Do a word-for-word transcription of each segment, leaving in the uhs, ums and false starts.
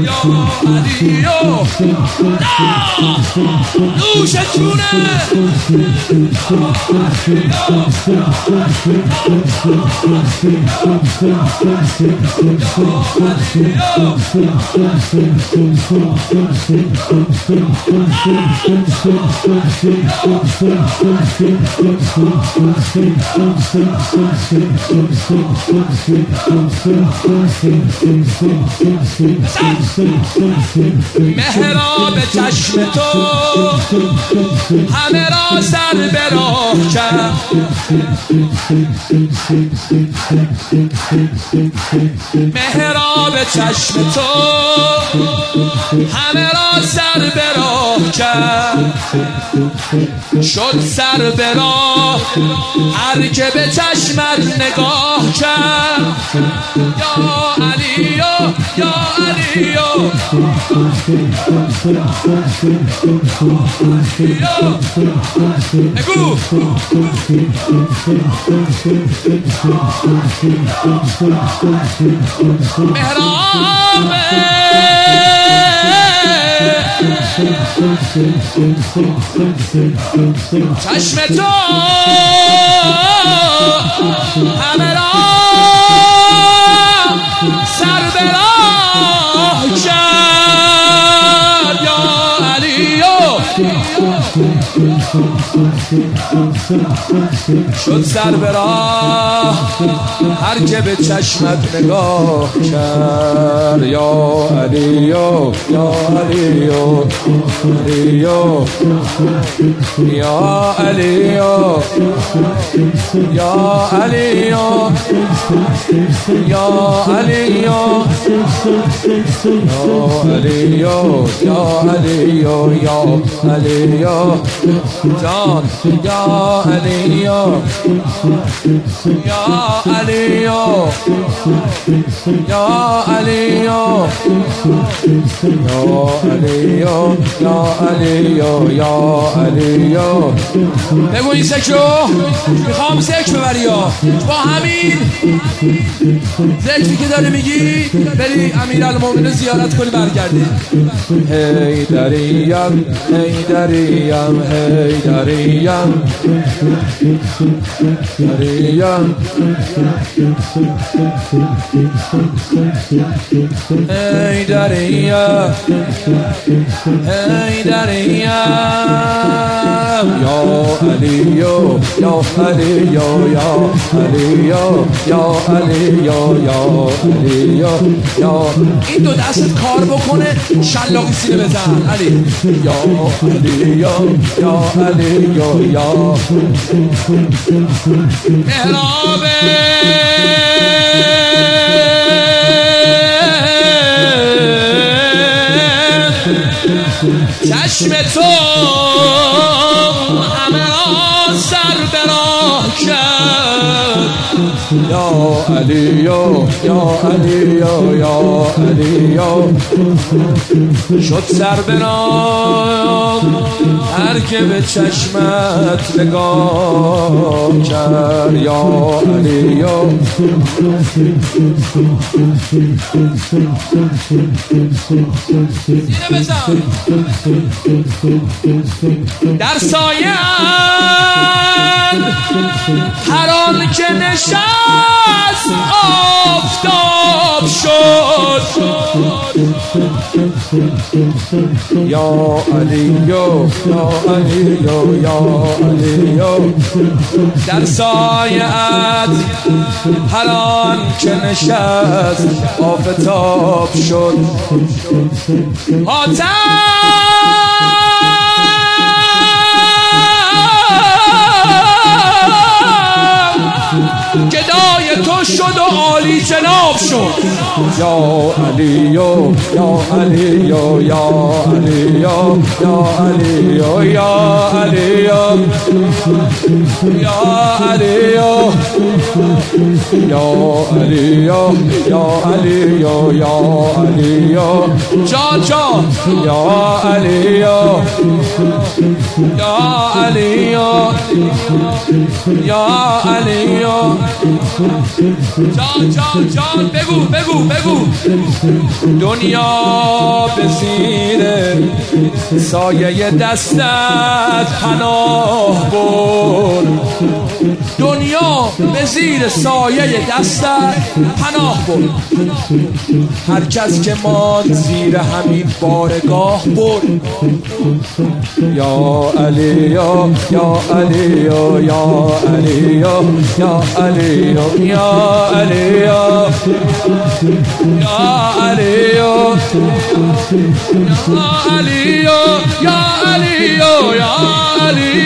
علیو نوش جونه مهراب چشم تو همه را سر به راه کرد مهراب چشم تو همه را سر به راه کرد شد سر به راه هر که به چشمت نگاه کرد یا علیو یا علیو بگو مهراب چشم تو همه را سر به راه کرد یا علیو شد سر به راه هر که به چشمت نگاه کرد یا علیو یا علیو علیو یا علیو یا علیو یا علیو یا علیو یا علیو جان یا علیو یا علیو یا علیو یا علیو یا علیو یا علیو بگو این سکو میخوام سک ببری یا با همین ذکری که داری میگی بری امیرالمومنین زیارت کنی برگردی هی دریم هی دریم هی دریم دریم هی دریم هی دریم یا علیو یا علیو یا علیو یا علیو یا علیو یا این دو دستت کار بکنه شلاقی سینه بزن علی یا علیو یا علیو یا مهراب چشم تو همه را سر به راه کرد یا علیو یا علیو یا علیو شد سر به راه هر که به چشمت نگاه کرد یا علیو سینه بزن در سایه هر آن که نشست آفتاب شد یا علیو یا علیو یا علیو در سایه‌ات هر آن که نشست آفتاب شد آتش گدای تو شد و عالی جناب شد یا علیو یا علیو یا علیو یا علیو یا علیو یا علیو یا علیو یا علیو یا علیو جان جان یا علیو یا علیو یا علیو جان جان جان بگو بگو بگو. دنیا به زیر سایه دستت پناه برد، دنیا به زیر سایه دستت پناه برد. هر کس که ماند زیر همین بارگاه برد. یا علی یا یا علی یا یا علی یا یا علی یا یا علی یا یا علی یا یا علی یا علی یا علی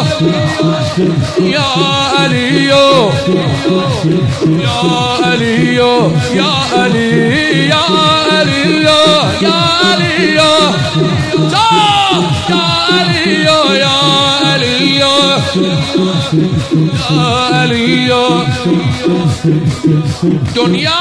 یا علی یا علی یا علی یا علی یا علی یا دنیا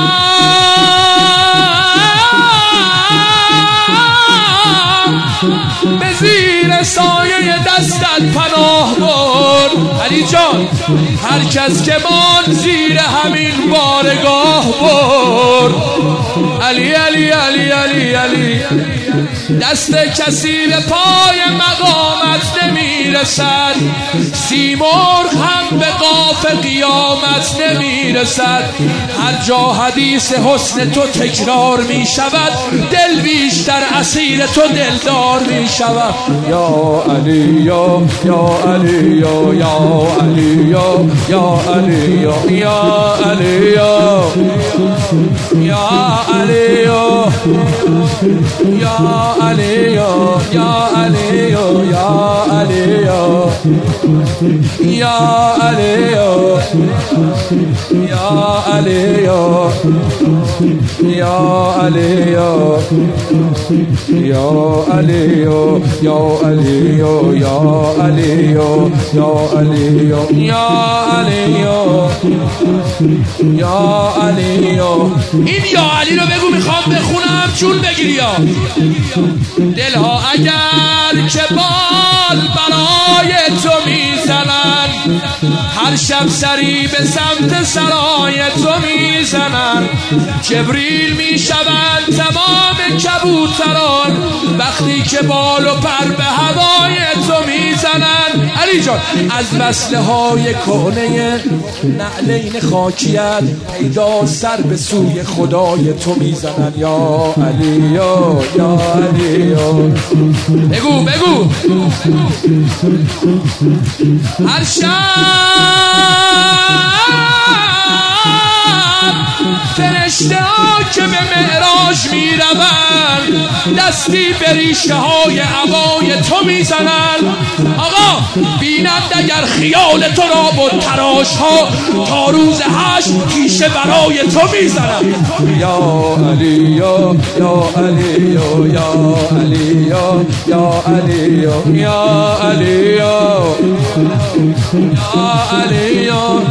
به زیر سایه دستت پناه برد. علی جان هر کس که مان زیر همین بارگاه برد. علی علی علی علی علی دست کسی به پای مقامت نمیرسد، سیمرغ هم به قاف قیامت نمیرسد. هر جا حدیث حسن تو تکرار می شود، دل بیشتر اسیر تو دلدار می شود. یا علی یا یا علی یا یا علی یا یا علی یا یا علی یا یا علی یا یا علی یا یا علی یا علی یا علی یا علی یا علی یا علی یا علی یا علی یا علی یا علی یا علی. این یا علی رو بگو میخوام بخونم چون بگیری. یا دلها اگر که بال برای تو میزنن، هر شب سری به سمت سرای تو میزنن. جبریل میشوند تمام کبوتران وقتی که بال و پر به هوای تو میزنن. علی جان از وصله های کهنه نعلین خاکیت پیدا سر به سوی خدای تو میزنن. یا علی یا یا علی یا بگو بگو. هر شب فرشته ها که به معراج می روند دستی به ریشه های عبای تو می زنند. آقا بینند اگر خیال تو را با تراش ها تا روز حشر پیشه برای تو می زنند. یا علی یا یا علی یا یا علی یا یا علی یا علی یا علی یا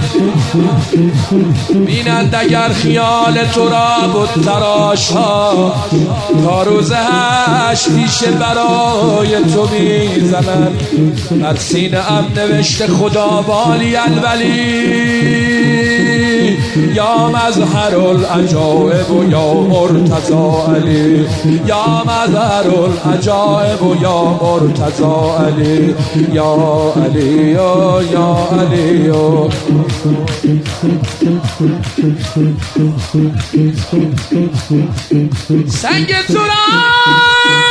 بینند اگر خیال تو را بود تراش ها تا روز هشت پیشه برای تو میزنن. بر سینه ام نوشته خدا والی الولی یا مظهر العجائب و یا مرتضی علی یا مظهر العجائب و یا مرتضی علی یا علی یا یا علی یا سنگ تراب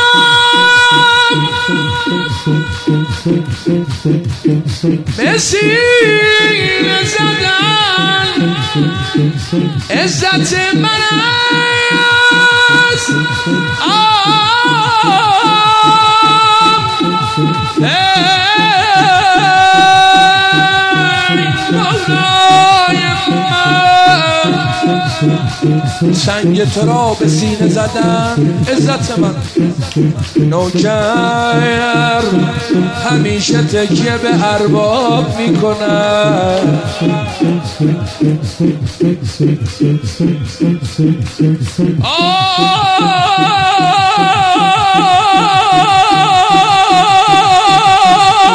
به سینه زدن عزت من است. سنگ تو را به سینه زدن عزت من. نوکر همیشه تکیه به ارباب میکنن.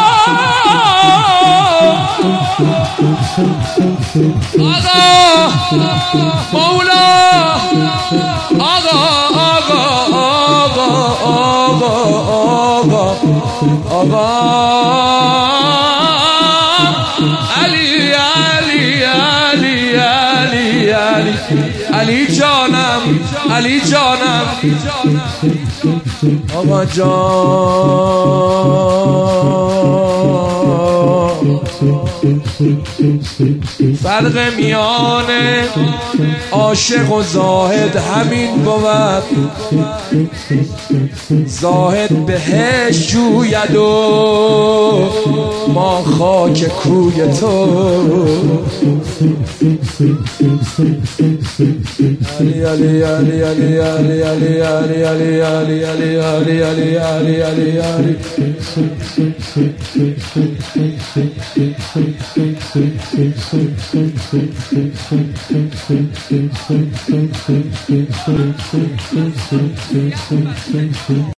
آقا مولا آقا آقا آقا آقا آقا آقا علی علی علی علی علی علی جانم علی جانم آقا جان فرق میان عاشق و زاهد همین بود زاهد بهش جوید و ما خاک کوی تو علی علی علی علی علی علی علی علی علی علی علی علی علی علی علی